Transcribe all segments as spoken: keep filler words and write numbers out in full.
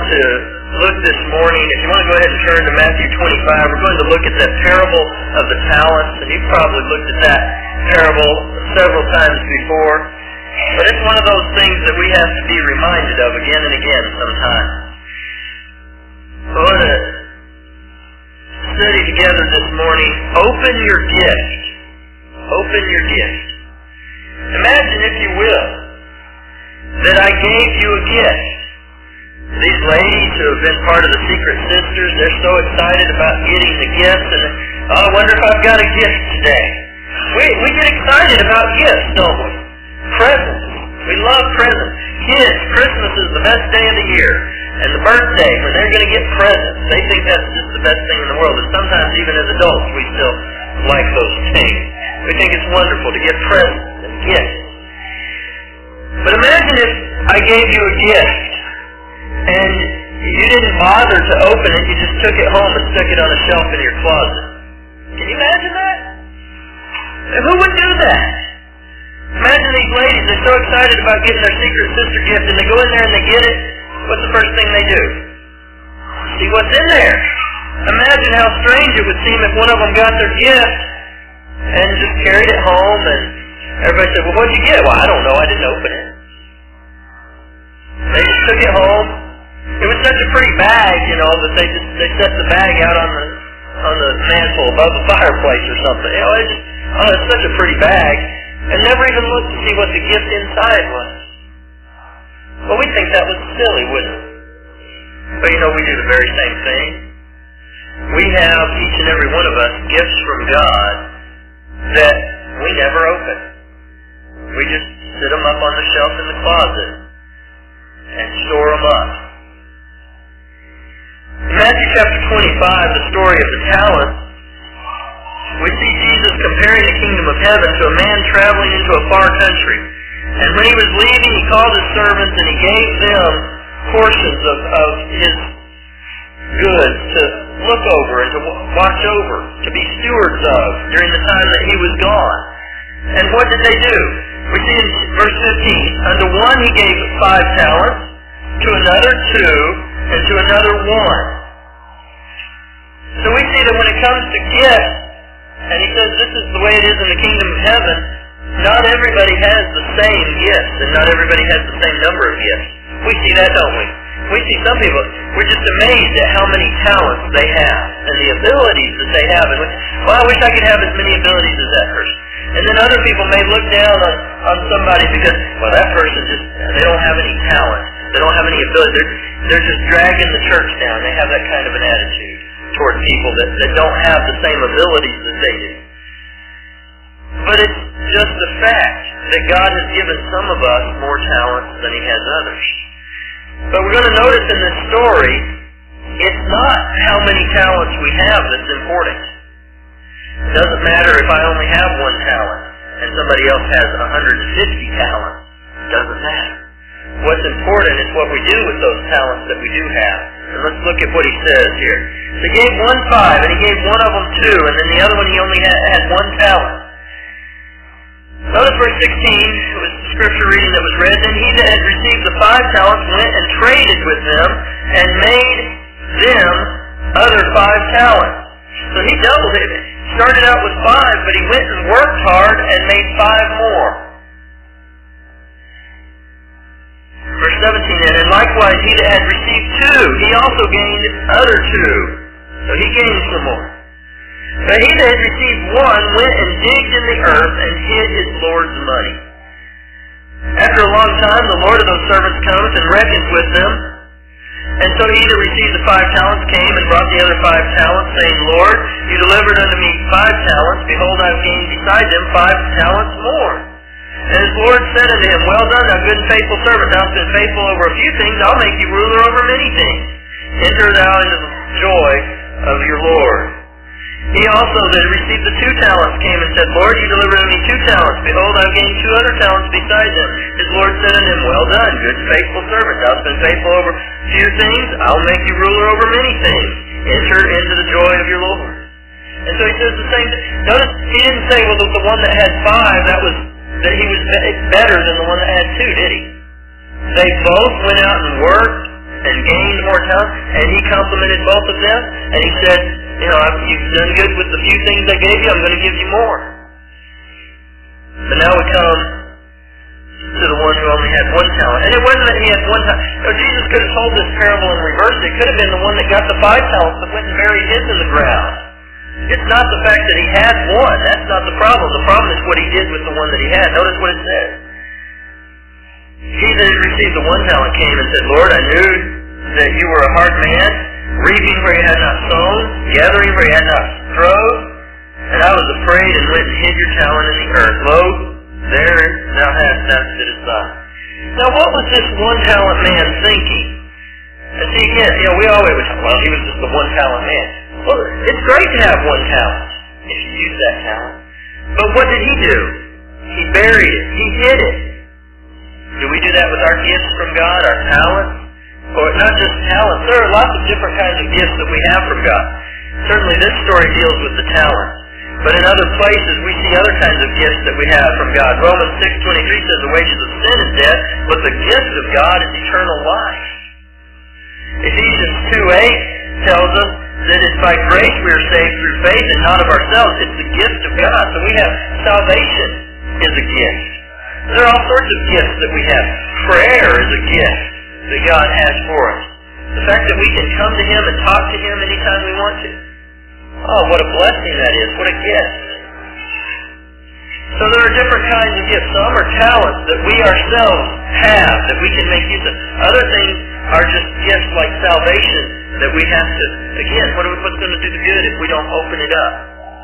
to look this morning, if you want to go ahead and turn to Matthew twenty-five, we're going to look at that parable of the talents, and you've probably looked at that parable several times before, but it's one of those things that we have to be reminded of again and again sometimes. So we're going to study together this morning, open your gift. Open your gift. Imagine, if you will, that I gave you a gift. These ladies who have been part of the Secret Sisters, they're so excited about getting the gift, and oh, I wonder if I've got a gift today. We we get excited about gifts, don't we? Presents. We love presents. Kids, Christmas is the best day of the year. And the birthday, when they're going to get presents, they think that's just the best thing in the world. And sometimes even as adults, we still like those things. We think it's wonderful to get presents and gifts. But imagine if I gave you a gift, and you didn't bother to open it, you just took it home and stuck it on a shelf in your closet. Can you imagine that? Who would do that? Imagine these ladies, they're so excited about getting their Secret Sister gift, and they go in there and they get it. What's the first thing they do? See what's in there. Imagine how strange it would seem if one of them got their gift and just carried it home, and everybody said, well, what'd you get? Well, I don't know, I didn't open it. They just took it home. It was such a pretty bag, you know, that they just they set the bag out on the on the mantle above the fireplace or something. You know, it just oh, it's such a pretty bag, and never even looked to see what the gift inside was. Well, we think that was silly, wouldn't we? But you know, we do the very same thing. We have, each and every one of us, gifts from God that we never open. We just sit them up on the shelf in the closet and store them up. In Matthew chapter twenty-five, the story of the talents, we see Jesus comparing the kingdom of heaven to a man traveling into a far country. And when he was leaving, he called his servants and he gave them portions of, of his goods to look over and to watch over, to be stewards of during the time that he was gone. And what did they do? We see in verse fifteen, unto one he gave five talents, to another two, and to another one. So we see that when it comes to gifts, and he says this is the way it is in the kingdom of heaven, not everybody has the same gifts, and not everybody has the same number of gifts. We see that, don't we? We see some people, we're just amazed at how many talents they have, and the abilities that they have. And we, well, I wish I could have as many abilities as that person. And then other people may look down on, on somebody because, well, that person just, they don't have any talent. They don't have any ability. They're, they're just dragging the church down. They have that kind of an attitude toward people that, that don't have the same abilities that they do. But it's just the fact that God has given some of us more talents than he has others. But we're going to notice in this story, it's not how many talents we have that's important. It doesn't matter if I only have one talent and somebody else has one hundred fifty talents. It doesn't matter. What's important is what we do with those talents that we do have. And let's look at what he says here. So he gave one five, and he gave one of them two, and then the other one he only had, had one talent. Notice verse sixteen, it was the scripture reading that was read. Then he that had received the five talents went and traded with them, and made them other five talents. So he doubled it. Started out with five, but he went and worked hard and made five more. Verse seventeen, and likewise he that had received two, he also gained other two. So he gained some more. But he that had received one went and digged in the earth and hid his Lord's money. After a long time, the Lord of those servants comes and reckons with them. And so he that received the five talents came and brought the other five talents, saying, Lord, you delivered unto me five talents. Behold, I have gained beside them five talents more. And his Lord said unto him, Well done, thou good and faithful servant. Thou hast been faithful over a few things. I'll make you ruler over many things. Enter thou into the joy of your Lord. He also that received the two talents came and said, Lord, you delivered unto me two talents. Behold, I have gained two other talents beside them. His Lord said unto him, Well done, good and faithful servant. Thou hast been faithful over few things. I'll make you ruler over many things. Enter into the joy of your Lord. And so he says the same thing. Notice he didn't say, well, the one that had five, that was that he was better than the one that had two, did he? They both went out and worked and gained more talent? And he complimented both of them, and he said, you know, you've done good with the few things I gave you, I'm going to give you more. But now we come to the one who only had one talent. And it wasn't that he had one talent. No, Jesus could have told this parable in reverse. It could have been the one that got the five talents that went and buried his in the ground. It's not the fact that he had one. That's not the problem. The problem is what he did with the one that he had. Notice what it says. He that had received the one talent came and said, Lord, I knew that you were a hard man, reaping where you had not sown, gathering where you had not thrown, and I was afraid and went and hid your talent in the earth. Lo, there thou hast that that is thine. Now what was this one talent man thinking? And see again, you know, we always, well, he was just the one talent man. Well, it's great to have one talent, if you use that talent. But what did he do? He buried it. He hid it. Do we do that with our gifts from God, our talents? Or not just talents. There are lots of different kinds of gifts that we have from God. Certainly this story deals with the talents. But in other places we see other kinds of gifts that we have from God. Romans six twenty-three says the wages of sin is death, but the gift of God is eternal life. Ephesians two eight tells us that it's by grace we are saved through faith and not of ourselves. It's the gift of God. So we have salvation is a gift. There are all sorts of gifts that we have. Prayer is a gift that God has for us. The fact that we can come to Him and talk to Him anytime we want to. Oh, what a blessing that is. What a gift. So there are different kinds of gifts. Some are talents that we ourselves have that we can make use of. Other things are just gifts like salvation that we have to, again, what are we, what's going to do the good if we don't open it up?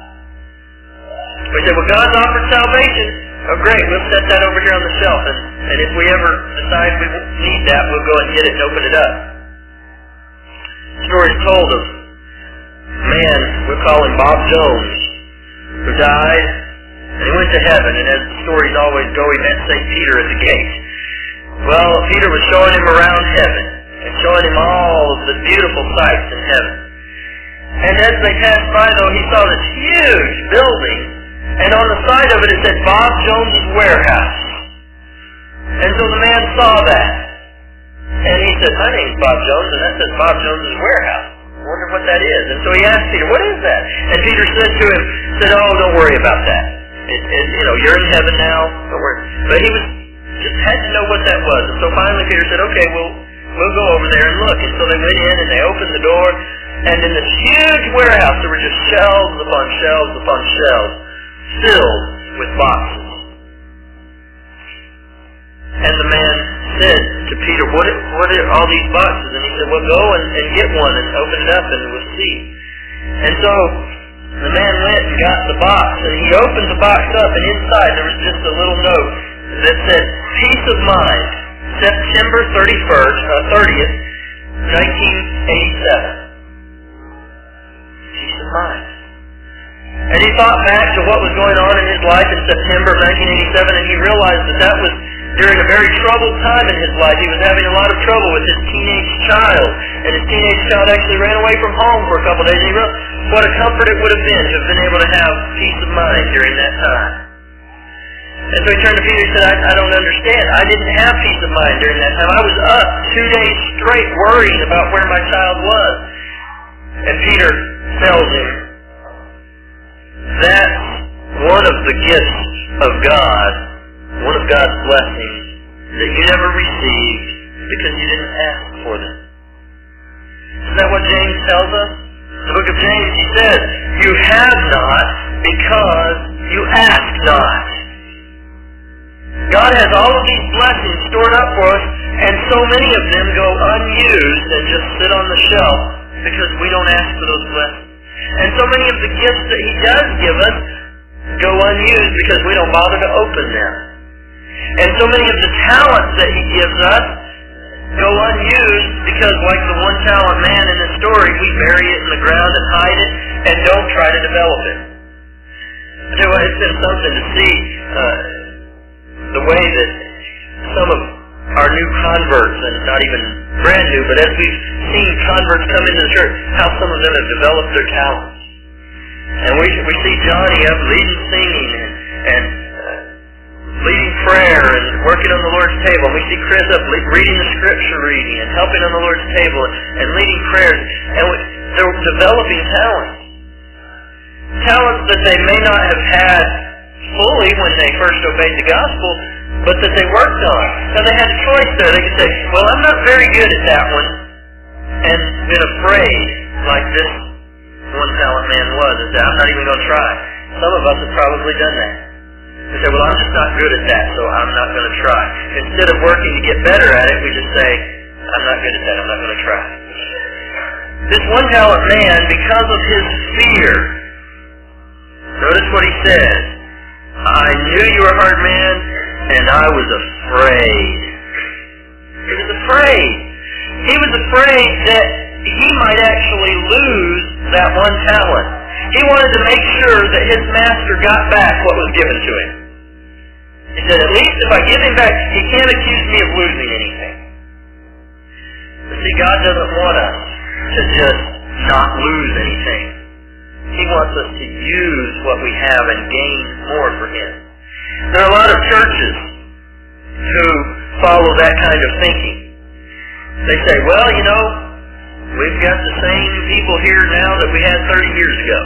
We say, well, God's offered salvation. Oh, great, we'll set that over here on the shelf, and, and if we ever decide we need that, we'll go and get it and open it up. Stories told of a man, we'll call him Bob Jones, who died, and he went to heaven, and as the stories always go, he met Saint Peter at the gate. Well, Peter was showing him around heaven, and showing him all of the beautiful sights in heaven. And as they passed by, though, he saw this huge building, and on the side of it, it said Bob Jones's Warehouse. And so the man saw that. And he said, my name's Bob Jones, and that says Bob Jones's Warehouse. I wonder what that is. And so he asked Peter, what is that? And Peter said to him, said, oh, don't worry about that. It, it, you know, you're in heaven now. Don't worry. But he was just had to know what that was. And so finally Peter said, okay, we'll, we'll go over there and look. And so they went in and they opened the door. And in this huge warehouse, there were just shelves upon shelves upon shelves, filled with boxes. And the man said to Peter, what are, what are all these boxes? And he said, well, go and, and get one and open it up and we'll see. And so the man went and got the box, and he opened the box up, and inside there was just a little note that said, peace of mind, September thirty-first, uh, thirtieth, nineteen eighty-seven. Peace of mind. And he thought back to what was going on in his life in September of nineteen eighty-seven, and he realized that that was during a very troubled time in his life. He was having a lot of trouble with his teenage child, and his teenage child actually ran away from home for a couple of days, and he realized what a comfort it would have been to have been able to have peace of mind during that time. And so he turned to Peter and said, I, I don't understand. I didn't have peace of mind during that time. I was up two days straight worrying about where my child was. And Peter tells him, that's one of the gifts of God, one of God's blessings that you never received because you didn't ask for them. Isn't that what James tells us? In the book of James, he says, you have not because you ask not. God has all of these blessings stored up for us, and so many of them go unused and just sit on the shelf because we don't ask for those blessings. And so many of the gifts that He does give us go unused because we don't bother to open them. And so many of the talents that He gives us go unused because, like the one talent man in the story, we bury it in the ground and hide it and don't try to develop it. I tell you what, it's been something to see uh, the way that some of our new converts, and not even brand new, but as we've seen converts come into the church, how some of them have developed their talents. And we we see Johnny up leading singing and, and uh, leading prayer and working on the Lord's table. And we see Chris up reading the scripture reading and helping on the Lord's table and leading prayers. And they're developing talents. Talents that they may not have had fully when they first obeyed the gospel, but that they worked on. Now they had a choice there. They could say, well, I'm not very good at that one, and been afraid like this one talent man was, and said, I'm not even going to try. Some of us have probably done that. We say, well, I'm just not good at that, so I'm not going to try. Instead of working to get better at it, we just say, I'm not good at that, I'm not going to try. This one talent man, because of his fear, notice what he says, I knew you were a hard man, and I was afraid. He was afraid. He was afraid that he might actually lose that one talent. He wanted to make sure that his master got back what was given to him. He said, at least if I give him back, he can't accuse me of losing anything. But see, God doesn't want us to just not lose anything. He wants us to use what we have and gain more for Him. There are a lot of churches who follow that kind of thinking. They say, well, you know, we've got the same people here now that we had thirty years ago.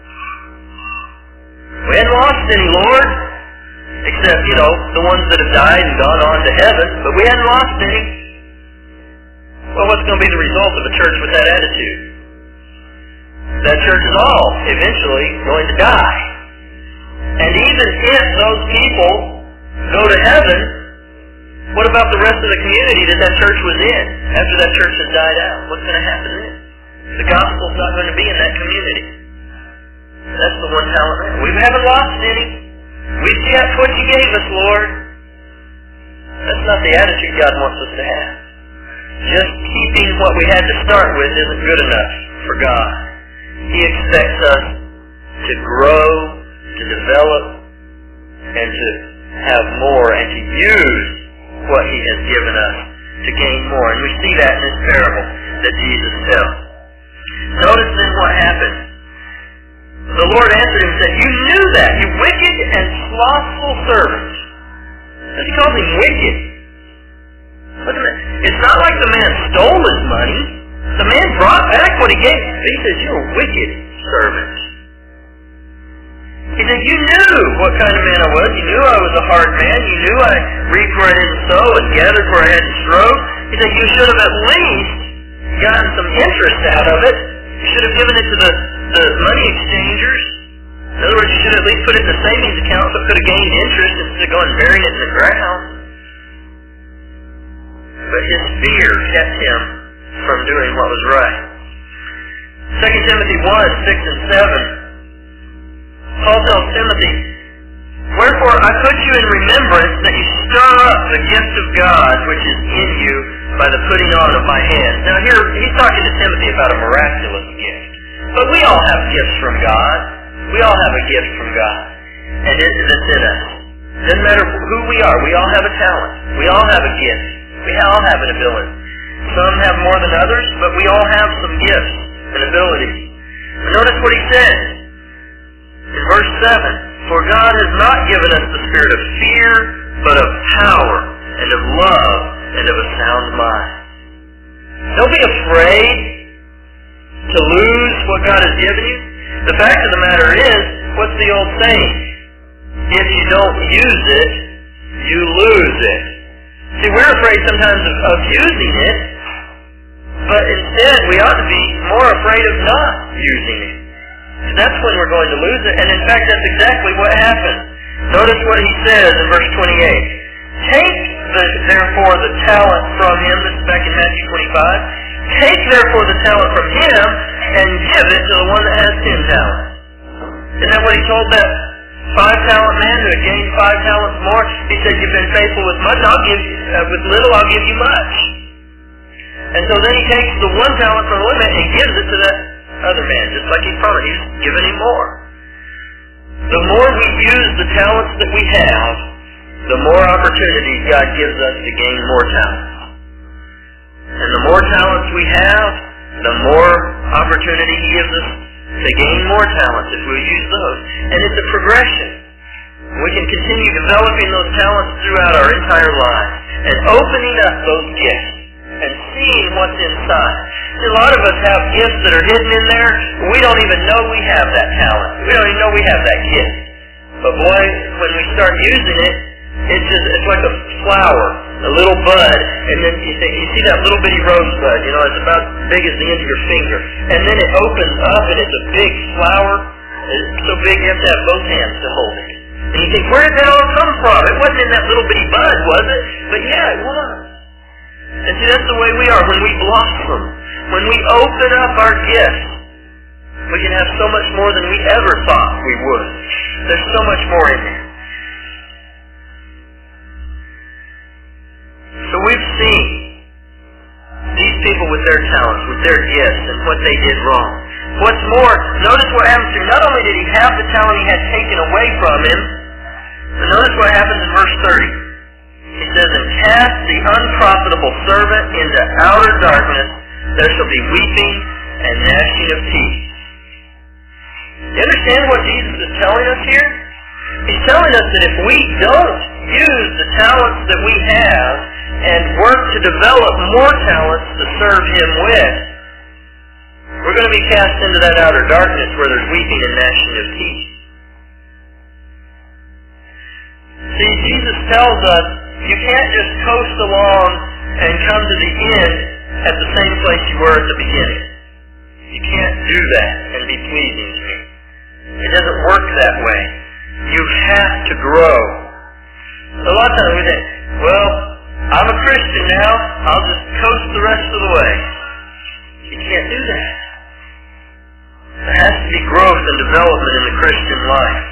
We hadn't lost any, Lord, except, you know, the ones that have died and gone on to heaven, but we hadn't lost any. Well, what's going to be the result of a church with that attitude? That church is all eventually going to die. And even if those people go to heaven, what about the rest of the community that that church was in after that church has died out? What's going to happen then? The gospel's not going to be in that community. That's the one talent man. We haven't lost any. We've kept what you gave us, Lord. That's not the attitude God wants us to have. Just keeping what we had to start with isn't good enough for God. He expects us to grow, to develop, and to have more, and to use what He has given us to gain more. And we see that in this parable that Jesus tells. Notice then what happened. The Lord answered him and said, you knew that, you wicked and slothful servant. And He calls him wicked. Look at that. It's not like the man stole his money. The man brought back what he gave. He says, you're a wicked servant. He said, you knew what kind of man I was. You knew I was a hard man. You knew I reaped where I didn't sow and gathered where I hadn't strove. He said, you should have at least gotten some interest out of it. You should have given it to the, the money exchangers. In other words, you should have at least put it in the savings account so it could have gained interest instead of going and burying it in the ground. But his fear kept him from doing what was right. Second Timothy one, six and seven. Paul tells Timothy, wherefore I put you in remembrance that you stir up the gift of God which is in you by the putting on of my hands. Now here, he's talking to Timothy about a miraculous gift. But we all have gifts from God. We all have a gift from God. And it is in us. Doesn't matter who we are. We all have a talent. We all have a gift. We all have an ability. Some have more than others, but we all have some gifts and abilities. Notice what he says in verse seven. For God has not given us the spirit of fear, but of power, and of love, and of a sound mind. Don't be afraid to lose what God has given you. The fact of the matter is, what's the old saying? If you don't use it, you lose it. See, we're afraid sometimes of, of using it, but instead we ought to be more afraid of not using it. That's when we're going to lose it, and in fact that's exactly what happened. Notice what he says in verse twenty-eight. Take the, therefore the talent from him, this is back in Matthew twenty-five, take therefore the talent from him and give it to the one that has ten talents. Isn't that what he told that five talent man who had gained five talents more? He said, you've been faithful with much, I'll give you, uh, with little I'll give you much. And so then he takes the one talent from the one man and gives it to that other man, just like he promised. He's given him more. The more we use the talents that we have, the more opportunities God gives us to gain more talents. And the more talents we have, the more opportunity He gives us to gain more talents if we use those. And it's a progression. We can continue developing those talents throughout our entire lives and opening up those gifts and seeing what's inside. See, a lot of us have gifts that are hidden in there. We don't even know we have that talent. We don't even know we have that gift. But boy, when we start using it, it's just it's like a flower, a little bud, and then you think you see that little bitty rosebud, you know, it's about as big as the end of your finger. And then it opens up and it's a big flower. It's so big you have to have both hands to hold it. And you think, where did that all come from? It wasn't in that little bitty bud, was it? But yeah, it was. And see, that's the way we are when we blossom. When we open up our gifts, we can have so much more than we ever thought we would. There's so much more in there. So we've seen these people with their talents, with their gifts, and what they did wrong. What's more, notice what happens here. Not only did he have the talent he had taken away from him, but notice what happens in verse thirty. He says, and cast the unprofitable servant into outer darkness, there shall be weeping and gnashing of teeth. You understand what Jesus is telling us here? He's telling us that if we don't use the talents that we have and work to develop more talents to serve Him with, we're going to be cast into that outer darkness where there's weeping and gnashing of teeth. See, Jesus tells us you can't just coast along and come to the end at the same place you were at the beginning. You can't do that and be pleasing to me. It doesn't work that way. You have to grow. A lot of times we think, well, I'm a Christian now, I'll just coast the rest of the way. You can't do that. There has to be growth and development in the Christian life.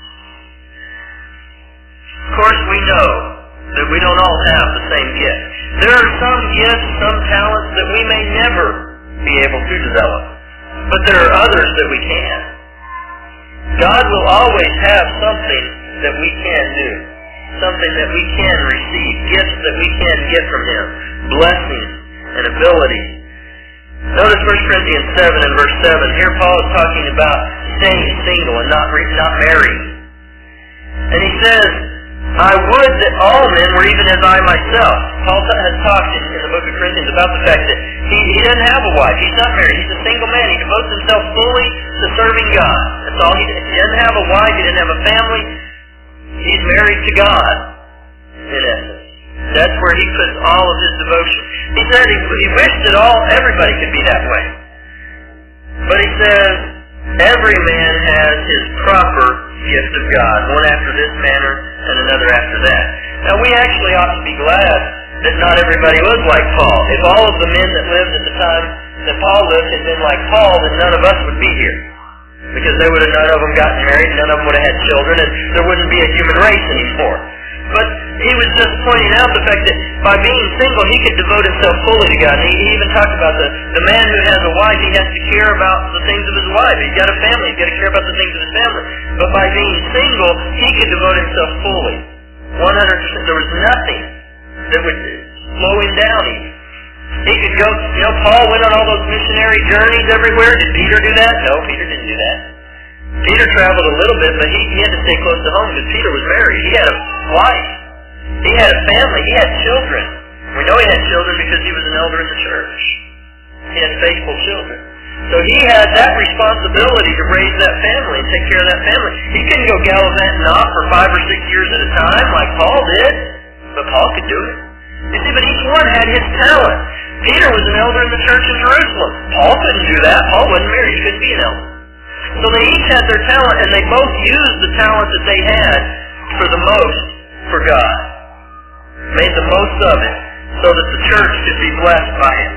Of course, we know that we don't all have the same gift. There are some gifts, some talents that we may never be able to develop. But there are others that we can. God will always have something that we can do. Something that we can receive. Gifts that we can get from Him. Blessings and ability. Notice First Corinthians seven and verse seven. Here Paul is talking about staying single and not, not married. And he says, I would that all men were even as I myself. Paul has talked in, in the book of Corinthians about the fact that he, he doesn't have a wife. He's not married. He's a single man. He devotes himself fully to serving God. That's all. He, he doesn't have a wife. He doesn't have a family. He's married to God, in essence. That's where he puts all of his devotion. He said he, he wished that all everybody could be that way. But he says, every man has his proper gift of God, one after this manner and another after that. Now we actually ought to be glad that not everybody was like Paul. If all of the men that lived at the time that Paul lived had been like Paul, then none of us would be here. Because they would have, none of them gotten married, none of them would have had children, and there wouldn't be a human race anymore. But he was just pointing out the fact that by being single, he could devote himself fully to God. And he, he even talked about the, the man who has a wife, he has to care about the things of his wife. He's got a family, he's got to care about the things of his family. But by being single, he could devote himself fully. one hundred percent. There was nothing that would slow him down even. He could go, you know, Paul went on all those missionary journeys everywhere. Did Peter do that? No, Peter didn't do that. Peter traveled a little bit, but he, he had to stay close to home because Peter was married. He had a wife. He had a family. He had children. We know he had children because he was an elder in the church. He had faithful children. So he had that responsibility to raise that family and take care of that family. He couldn't go gallivanting off for five or six years at a time like Paul did, but Paul could do it. You see, but each one had his talent. Peter was an elder in the church in Jerusalem. Paul couldn't do that. Paul wasn't married. He couldn't be an elder. So they each had their talent, and they both used the talent that they had for the most for God. Made the most of it so that the church could be blessed by it.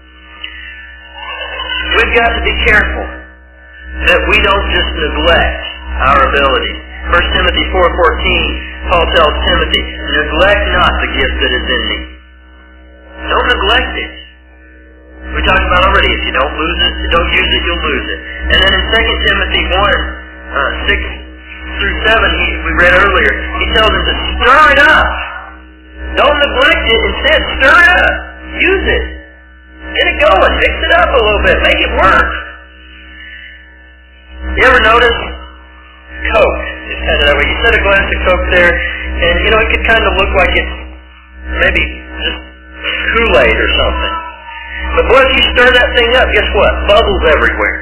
We've got to be careful that we don't just neglect our abilities. First Timothy four fourteen, Paul tells Timothy, neglect not the gift that is in thee. Don't neglect it. We talked about already, if you don't lose it, don't use it, you'll lose it. And then in Second Timothy one, uh, six through seven, he, we read earlier, he tells them to stir it up. Don't neglect it. Instead, stir it up. Use it. Get it going. Mix it up a little bit. Make it work. You ever notice Coke? is kind of that way. You set a glass of Coke there, and, you know, it could kind of look like it's maybe just Kool-Aid or something. But boy, if you stir that thing up, guess what? Bubbles everywhere.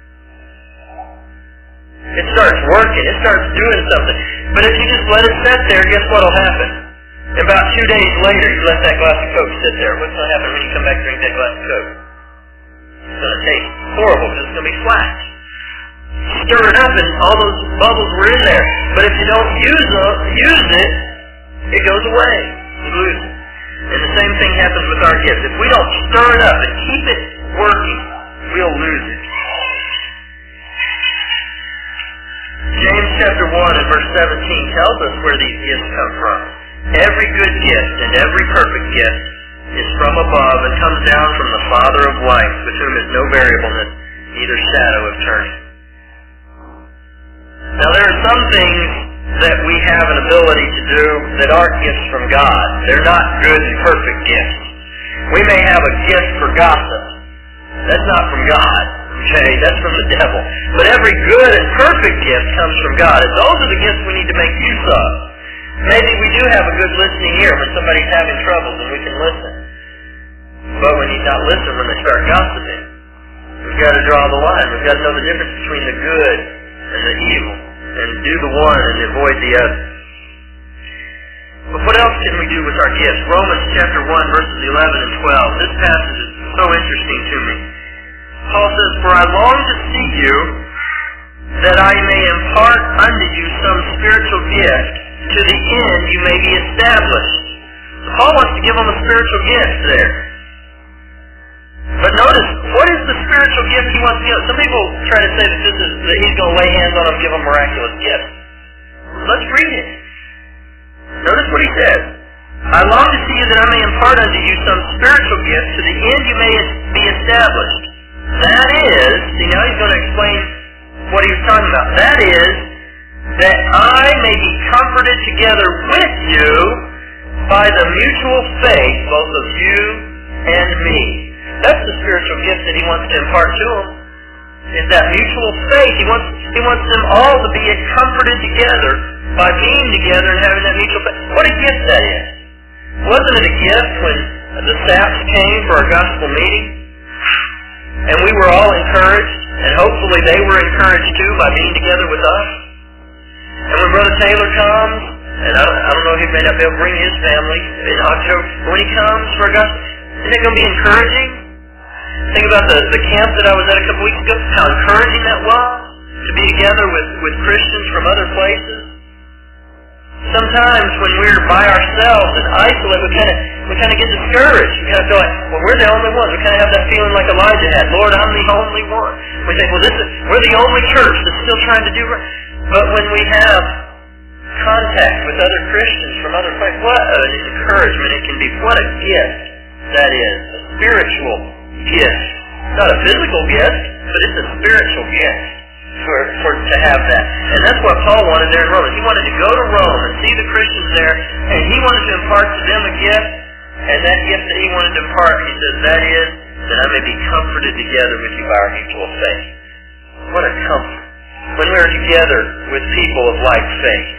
It starts working. It starts doing something. But if you just let it sit there, guess what will happen? About two days later, you let that glass of Coke sit there. What's going to happen when you come back and drink that glass of Coke? It's going to taste horrible because it's going to be flat. Stir it up and all those bubbles were in there. But if you don't use it, use it, it goes away. You lose it. And the same thing happens with our gifts. If we don't stir it up and keep it working, we'll lose it. James chapter one and verse seventeen tells us where these gifts come from. Every good gift and every perfect gift is from above and comes down from the Father of lights, with whom is no variableness, neither shadow of turning. Now there are some things that we have an ability to do that aren't gifts from God. They're not good and perfect gifts. We may have a gift for gossip. That's not from God. Okay, that's from the devil. But every good and perfect gift comes from God. And those are the gifts we need to make use of. Maybe we do have a good listening ear when somebody's having troubles and we can listen. But we need not listen when they start gossiping. We've got to draw the line. We've got to know the difference between the good and the evil, and do the one and avoid the other. But what else can we do with our gifts? Romans chapter one, verses eleven and twelve. This passage is so interesting to me. Paul says, "For I long to see you, that I may impart unto you some spiritual gift, to the end you may be established." So Paul wants to give them a spiritual gift there. But notice, what is the spiritual gift he wants to give? Some people try to say that this is that he's going to lay hands on them and give them miraculous gifts. Let's read it. Notice what he says. "I long to see you that I may impart unto you some spiritual gift, to the end you may be established." That is, see now he's going to explain what he was talking about. That is, that I may be comforted together with you by the mutual faith, both of you and me. That's the spiritual gift that he wants to impart to them. Is that mutual faith. He wants he wants them all to be comforted together by being together and having that mutual faith. What a gift that is. Wasn't it a gift when the Saps came for our gospel meeting? And we were all encouraged, and hopefully they were encouraged too by being together with us. And when Brother Taylor comes, and I don't, I don't know if he may not be able to bring his family in October, but when he comes for our gospel, isn't it going to be encouraging? Think about the, the camp that I was at a couple weeks ago, how encouraging that was to be together with, with Christians from other places. Sometimes when we're by ourselves and isolated, we kind of we kind of get discouraged. We kind of feel like, well, we're the only ones. We kind of have that feeling like Elijah had. Lord, I'm the only one. We think, well, this is we're the only church that's still trying to do right. But when we have contact with other Christians from other places, what an encouragement it can be. What a gift that is. A spiritual gift. Not a physical gift, but it's a spiritual gift. For, for to have that. And that's what Paul wanted there in Rome. He wanted to go to Rome and see the Christians there, and he wanted to impart to them a gift, and that gift that he wanted to impart, he says, that is, that I may be comforted together with you by our mutual faith. What a comfort. When we're together with people of like faith.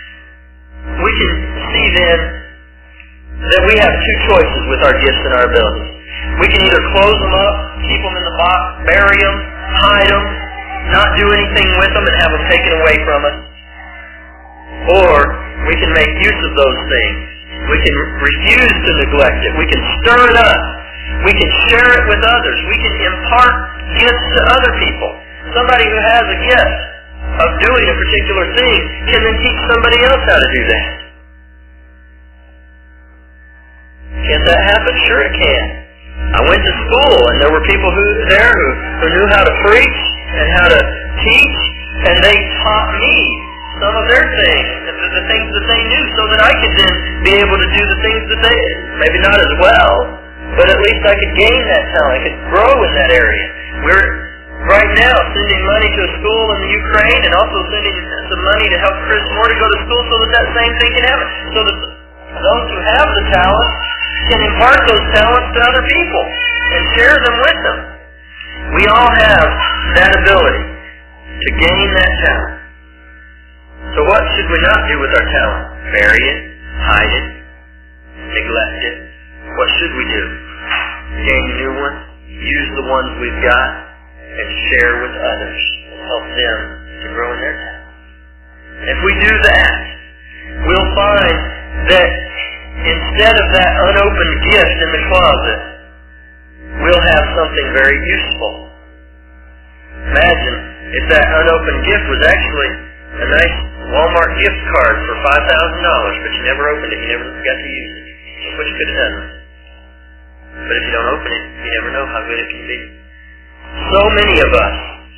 We can see then that we have two choices with our gifts and our abilities. We can either close them up, keep them in the box, bury them, hide them, not do anything with them and have them taken away from us. Or we can make use of those things. We can refuse to neglect it. We can stir it up. We can share it with others. We can impart gifts to other people. Somebody who has a gift of doing a particular thing can then teach somebody else how to do that. Can that happen? Sure it can. I went to school and there were people who there who, who knew how to preach and how to teach, and they taught me some of their things, the, the things that they knew, so that I could then be able to do the things that they, maybe not as well, but at least I could gain that talent. I could grow in that area. We're right now sending money to a school in the Ukraine and also sending some money to help Chris Moore to go to school so that that same thing can happen. So that those who have the talent can impart those talents to other people and share them with them. We all have that ability to gain that talent. So what should we not do with our talent? Bury it, hide it, neglect it. What should we do? Gain new ones, use the ones we've got, and share with others and help them to grow in their talent. If we do that, we'll find that instead of that unopened gift in the closet, we'll have something very useful. Imagine if that unopened gift was actually a nice Walmart gift card for five thousand dollars, but you never opened it, you never got to use it. What you could have done with it. But if you don't open it, you never know how good it can be. So many of us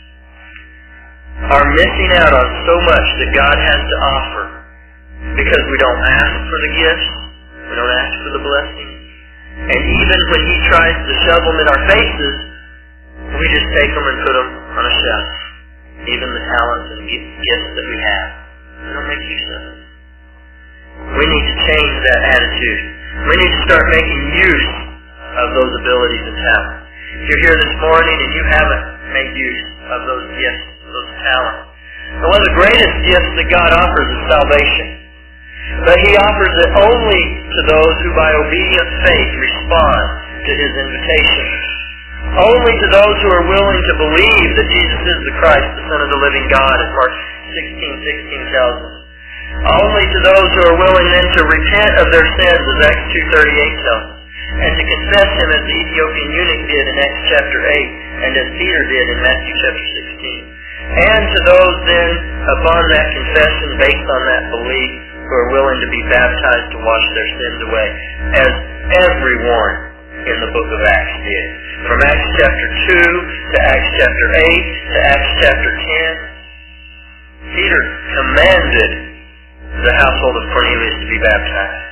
are missing out on so much that God has to offer because we don't ask for the gifts, we don't ask for the blessings, and even when He tries to shove them in our faces, we just take them and put them on a shelf. Even the talents and gifts that we have, we don't make use of them. We need to change that attitude. We need to start making use of those abilities and talents. If you're here this morning and you haven't made use of those gifts, those talents, and one of the greatest gifts that God offers is salvation. But He offers it only to those who by obedient faith respond to His invitation. Only to those who are willing to believe that Jesus is the Christ, the Son of the living God, as Mark sixteen sixteen tells us. Only to those who are willing then to repent of their sins, as Acts two thirty-eight tells us, and to confess Him as the Ethiopian eunuch did in Acts chapter eight, and as Peter did in Matthew chapter sixteen. And to those then, upon that confession, based on that belief, who are willing to be baptized to wash their sins away, as everyone in the book of Acts did. From Acts chapter two to Acts chapter eight to Acts chapter ten, Peter commanded the household of Cornelius to be baptized.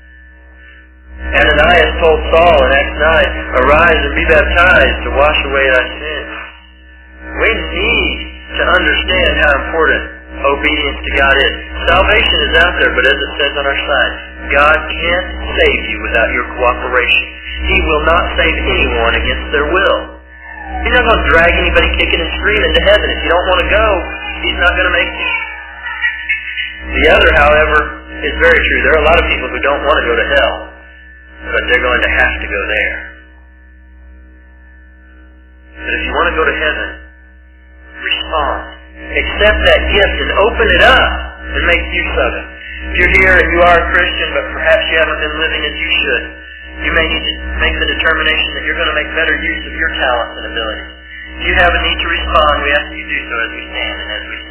Ananias told Saul in Acts nine, "Arise and be baptized to wash away thy sins." We need to understand how important obedience to God is. Salvation is out there, but as it says on our side, God can't save you without your cooperation. He will not save anyone against their will. He's not going to drag anybody kicking and screaming to heaven. If you don't want to go, He's not going to make you. The other, however, is very true. There are a lot of people who don't want to go to hell, but they're going to have to go there. But if you want to go to heaven, respond. Accept that gift and open it up and make use of it. If you're here and you are a Christian, but perhaps you haven't been living as you should, you may need to make the determination that you're going to make better use of your talents and abilities. If you have a need to respond, we ask that you do so as we stand and as we